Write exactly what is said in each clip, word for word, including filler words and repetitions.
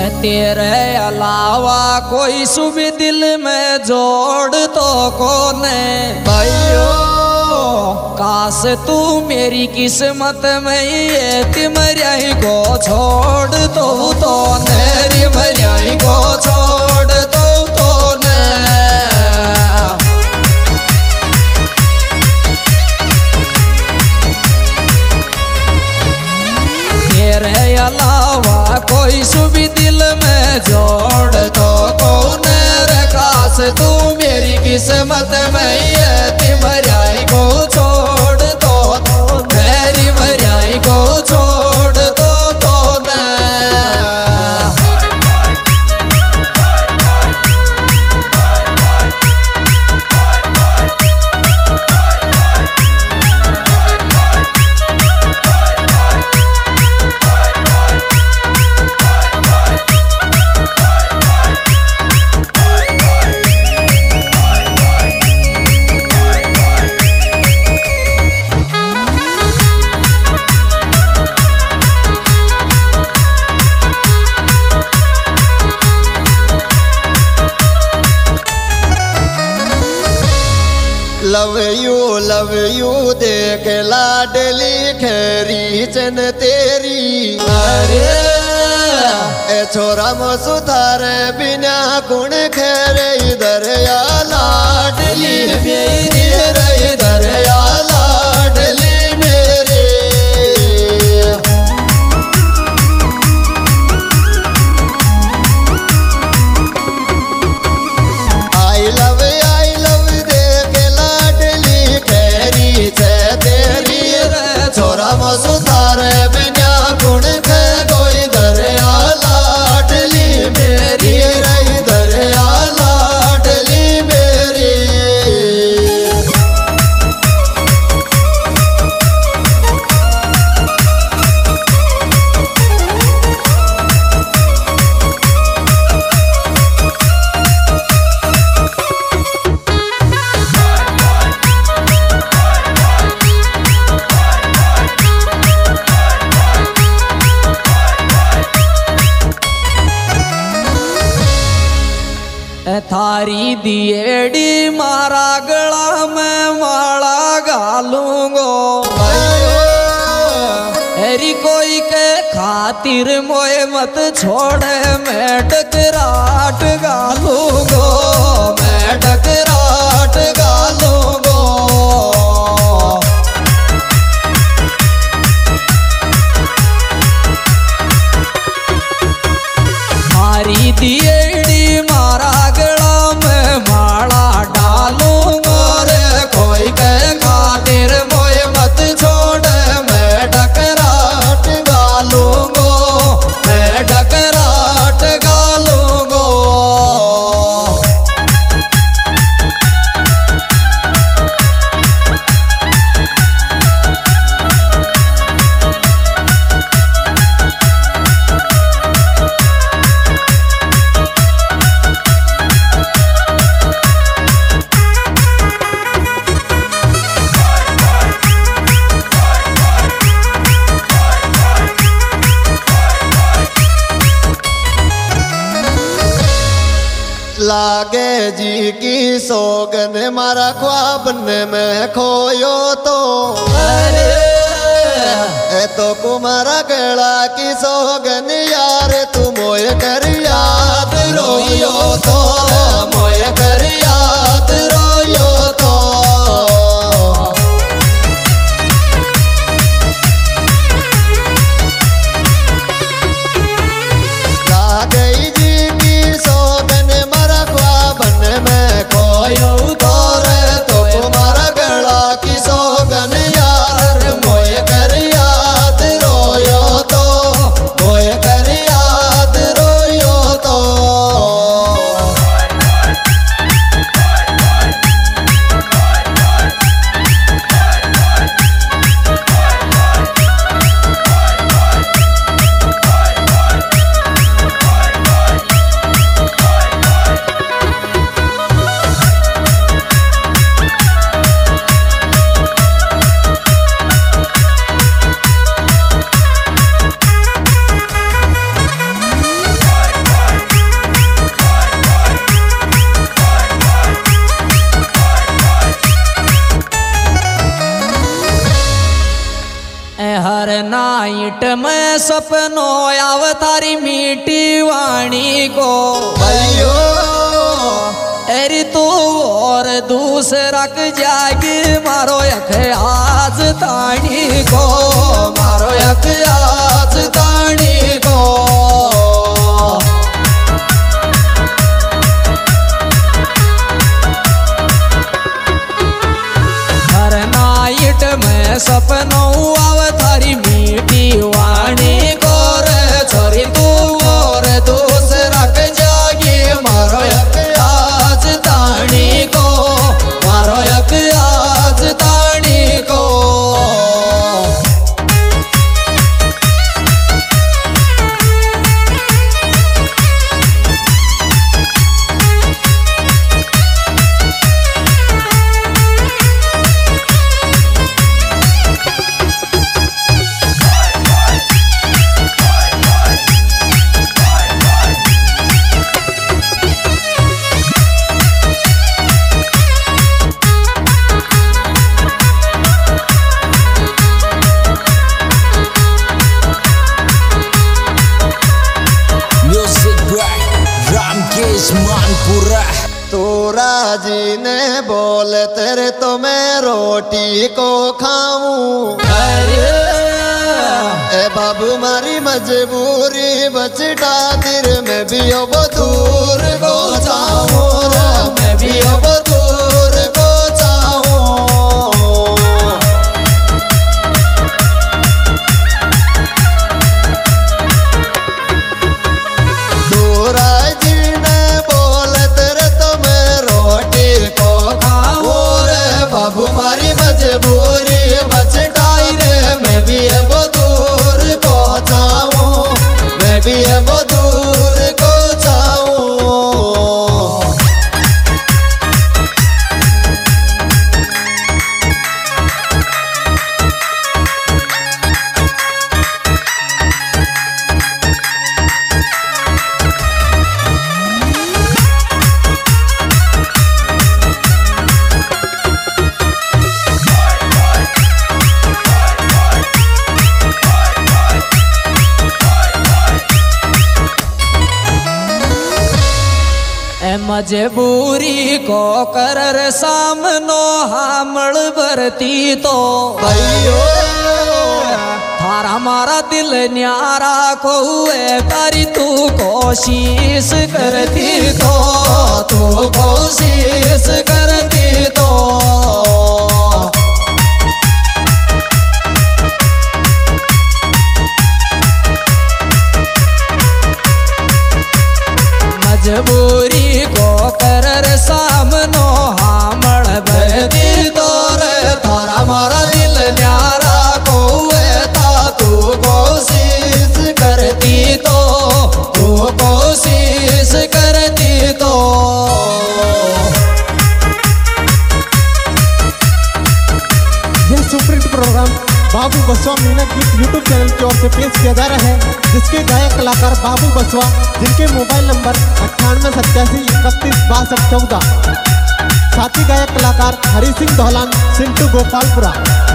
तेरे अलावा कोई सुबह दिल में जोड़ तो कोने भाइयों, काश तू मेरी किस्मत में ये तिमरियाई को छोड़ तो तो नेरी मरियाई को छोड़ तो तो ने। तेरे अलावा कोई सुबह दिल में जोड़ तो कौन रे, काश तू मेरी किस्मत में ये तिमरियाई को छोड़ तो तो मेरी मरियाई को छोड़ तो तो ने। लव यू लव यू देख लाडली खैरी चन तेरी, अरे ए छोरा मो सुधारे बिना गुण खैरे इधर या लाडली मेरी रे, इधर या लाडली मेरी। आई लव आई लव देख लाडली खैरी से तेरी रे, छोरा मो सुधारे बिना गुण खे कोई दरिया लाडली मेरी रे, दरिया लाडली मेरी। थारी दिएड़ी मारा गला में माला गालूंगो, हरी कोई के खातिर मोए मत छोड़े मैं टकराट गालूंगो, मैं टकराट गालूंगो। थारी दिएड़ी मारा गला में माला डालूंगो रे, कोई के खातिर मोए मत छोड़े मैं टकराट गालूंगो, मैं टकराट गालूंगो। लागे जी की सोगन मारा ख्वाब में खोयो तो, अरे ए तो कुमारा गला की सोगन यार तू मोए कर याद रोयो तो, मोए कर याद रोयो तो। लागे जी की सोगन मारा ख्वाबन में खोयो तो रे, तो कुमारा गला की सोगन यार मोए कर याद रोयो तो, मोए कर याद नाइट में सपनों आव थारी मीठी वाणी को भाइयों अरे तो और दूसरा क जागी मारो यख आज ताणी को मारो यख आज ताणी को हर नाइट में सपनों आव थारी मीठी वाणी को रे छोरी तू और दूसरा क जागी मारो यख आज ताणी को मारो यख आज ताणी को तोरा जी ने बोल तेरे तो मैं रोटी को खाऊं ए बाबू मारी मजबूरी बचटा दिर में भी अब दूर को जाऊं मैं भी अब दूर को जाऊं तोरा जी ने बोल तेरे तो मैं रोटी को खाऊं रे बाबू मारी मजबूरी बचटाई रे मैं भी अब दूर को जाऊं मैं भी अब दूर को जाऊं मजबूरी को करर सामनो हामल भरती तो भाइयों थारा मारा दिल न्यारा को तारी तू कोशिश करती तो तू कोशिश करती तो मजबूरी को करर सामनो हामल भरती तो रे थारा मारा दिल न्यारा को ता तू कोशिश करती तो तू कोशिश करती तो यह सुप्रीम प्रोग्राम बाबू बसवा मीना गीत यूट्यूब चैनल की ओर से पेश किया जा रहा है, जिसके गायक कलाकार बाबू बसवा, जिनके मोबाइल नंबर अट्ठानवे सत्तासी इकतीस बासठ चौदह। साथी गायक कलाकार हरि सिंह धौलान, सिंटू गोपालपुरा।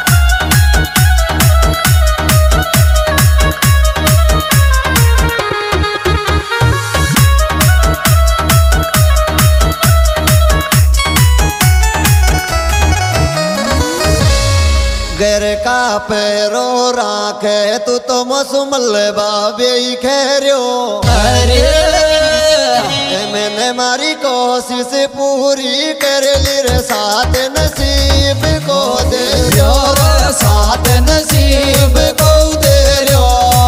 घर का पैरो राखे तू तो मसुमल बाबे खेरियो अरे मैंने मारी कोशिश पूरी कर ली रे साथ नसीब को दे रो साथ नसीब को दे रो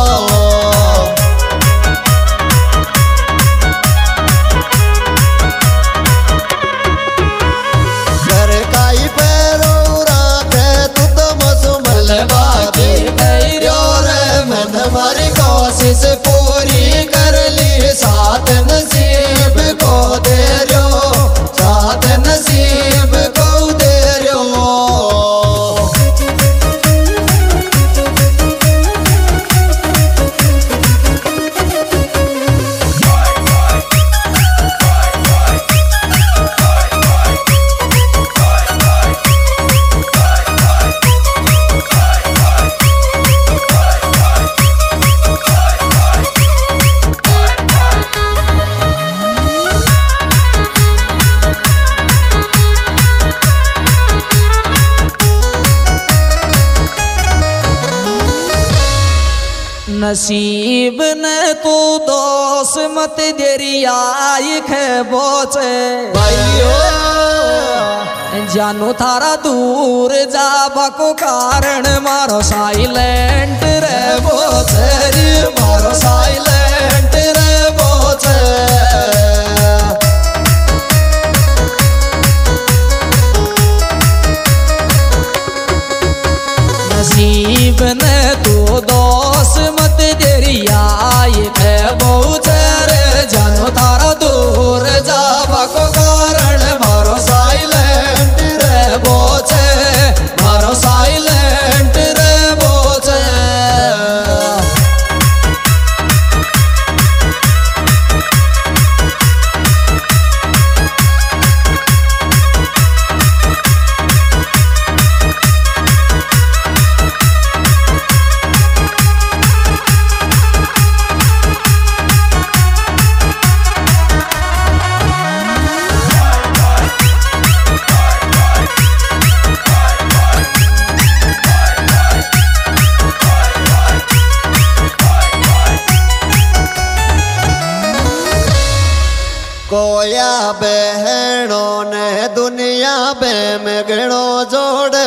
घर का ही पैरो राखे तू तो मसुमल बाबे खेरियो रे मैंने मारी कोशिश पूरी कर ली साथ नसीब को दे रो साथ नसीब को दे रो। नसीब ने तो दोष मत देरी आई खे बोचे भाइयों जानू थारा दूर जाबा को कारण मारो साइलेंट रे बोचे रे मारो साइलेंट रे बोचे नसीब ने तो दोष मत देरी आई थे बहुत रे जानो तारा दूर जाबा को कारण मारो साइलेंट रे बोचे मारो साइलेंट रे बोचे कोया बहनों ने दुनिया में में गणो जोड़े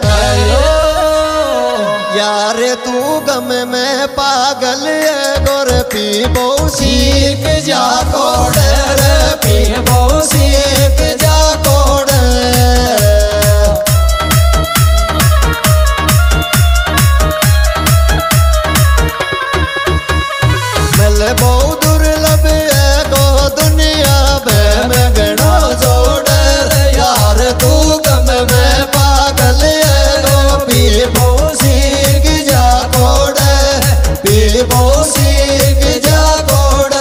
यार तू गम में पागल है गोर पी बहु सीख जा कोड़े रे पी बहु सीख जा कोड़े मिल बहु दुर्लभ है गो दुनिया में में गणो जोड़े रे यार तू गम में पागल है गो पी बहु सीख जा कोड़े पी बहु सीख जा कोड़े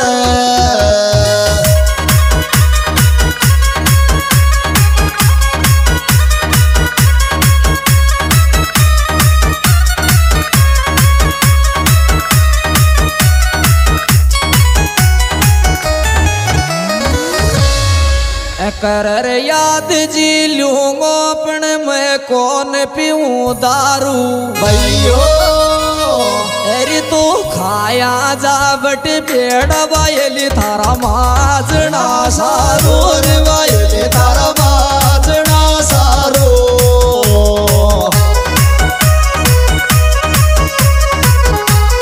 कर याद जी लूंगो पण मैं कौन पीऊं दारू भैयो अरे तो खाया जावट बेड़ा वायली थारा माजना सारो रे वायली तारा बाजना सारो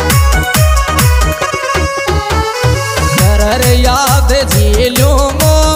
कर याद जी लूंगो